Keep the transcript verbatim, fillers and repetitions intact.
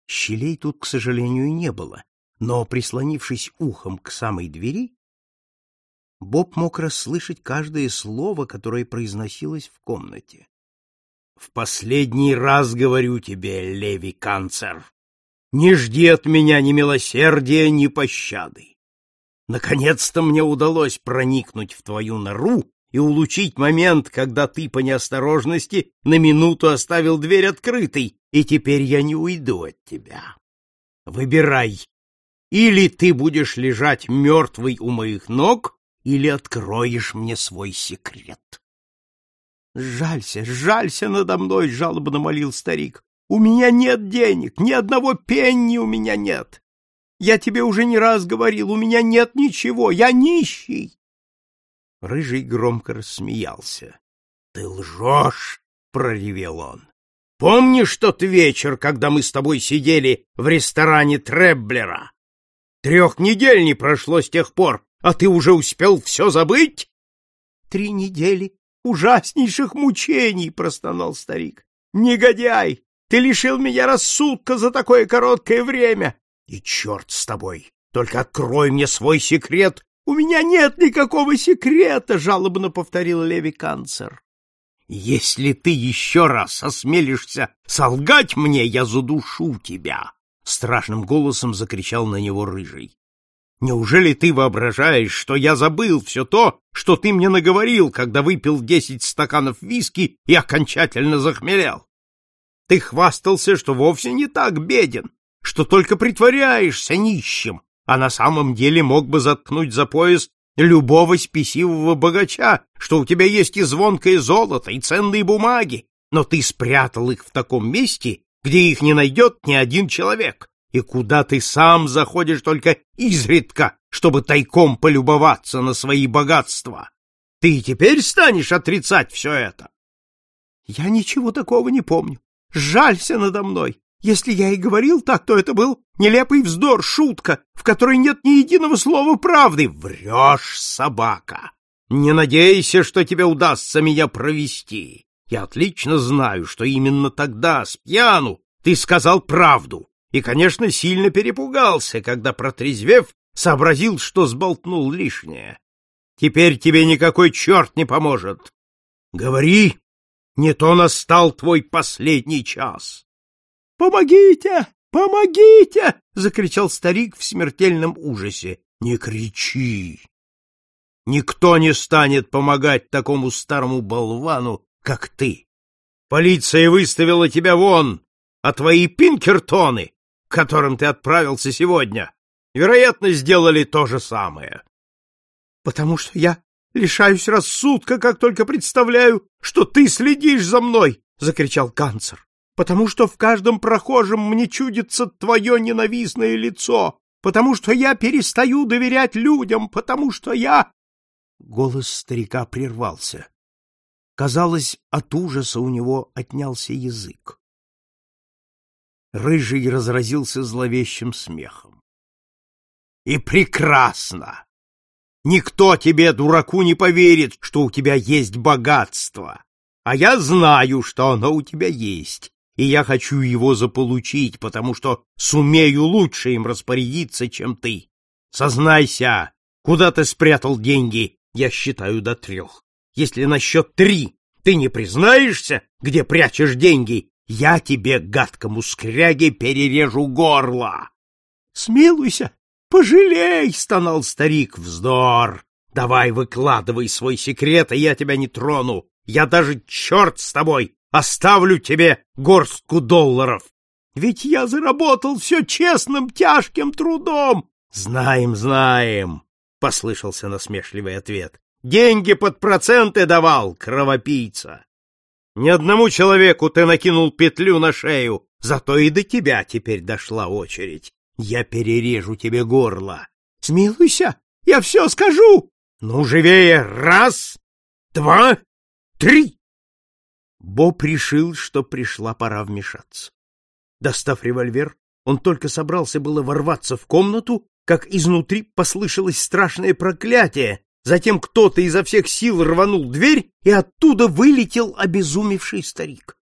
Щелей тут, к сожалению, не было, но, прислонившись ухом к самой двери, Боб мог расслышать каждое слово, которое произносилось в комнате. — В последний раз говорю тебе, Леви Канцер, не жди от меня ни милосердия, ни пощады. Наконец-то мне удалось проникнуть в твою нору и улучшить момент, когда ты по неосторожности на минуту оставил дверь открытой, и теперь я не уйду от тебя. Выбирай, или ты будешь лежать мертвый у моих ног, или откроешь мне свой секрет. — Жалься, жалься надо мной, — жалобно молил старик. — У меня нет денег, ни одного пенни у меня нет. Я тебе уже не раз говорил, у меня нет ничего, я нищий. Рыжий громко рассмеялся. — Ты лжешь, — проревел он. — Помнишь тот вечер, когда мы с тобой сидели в ресторане Требблера? Трех недель не прошло с тех пор, а ты уже успел все забыть? — Три недели ужаснейших мучений, — простонал старик. — Негодяй! Ты лишил меня рассудка за такое короткое время. И черт с тобой! Только открой мне свой секрет. — У меня нет никакого секрета, — жалобно повторил Леви Канцер. — Если ты еще раз осмелишься солгать мне, я задушу тебя! — страшным голосом закричал на него Рыжий. — Неужели ты воображаешь, что я забыл все то, что ты мне наговорил, когда выпил десять стаканов виски и окончательно захмелел? Ты хвастался, что вовсе не так беден, что только притворяешься нищим, а на самом деле мог бы заткнуть за пояс любого спесивого богача, что у тебя есть и звонкое золото, и ценные бумаги, но ты спрятал их в таком месте, где их не найдет ни один человек, и куда ты сам заходишь только изредка, чтобы тайком полюбоваться на свои богатства. Ты и теперь станешь отрицать все это? Я ничего такого не помню. Жалься надо мной. Если я и говорил так, то это был нелепый вздор, шутка, в которой нет ни единого слова правды. Врешь, собака! Не надейся, что тебе удастся меня провести. Я отлично знаю, что именно тогда, с пьяну, ты сказал правду, и, конечно, сильно перепугался, когда, протрезвев, сообразил, что сболтнул лишнее. Теперь тебе никакой черт не поможет. Говори, не то настал твой последний час. — Помогите! Помогите! — закричал старик в смертельном ужасе. — Не кричи! Никто не станет помогать такому старому болвану, как ты. Полиция выставила тебя вон, а твои Пинкертоны, к которым ты отправился сегодня, вероятно, сделали то же самое. — Потому что я лишаюсь рассудка, как только представляю, что ты следишь за мной! — закричал Канцер. Потому что в каждом прохожем мне чудится твое ненавистное лицо, потому что я перестаю доверять людям, потому что я... Голос старика прервался. Казалось, от ужаса у него отнялся язык. Рыжий разразился зловещим смехом. — И прекрасно! Никто тебе, дураку, не поверит, что у тебя есть богатство, а я знаю, что оно у тебя есть. И я хочу его заполучить, потому что сумею лучше им распорядиться, чем ты. Сознайся, куда ты спрятал деньги? Я считаю до трех. Если на счет три ты не признаешься, где прячешь деньги, я тебе, гадкому скряге, перережу горло. — Смилуйся, пожалей, — стонал старик. — Вздор! Давай выкладывай свой секрет, и я тебя не трону. Я даже, черт с тобой, оставлю тебе горстку долларов. Ведь я заработал все честным, тяжким трудом. — Знаем, знаем, — послышался насмешливый ответ. — Деньги под проценты давал, кровопийца. Ни одному человеку ты накинул петлю на шею, зато и до тебя теперь дошла очередь. Я перережу тебе горло. — Смилуйся, я все скажу. — Ну, живее! Раз, два, три! Боб решил, что пришла пора вмешаться. Достав револьвер, он только собрался было ворваться в комнату, как изнутри послышалось страшное проклятие, затем кто-то изо всех сил рванул дверь, и оттуда вылетел обезумевший старик.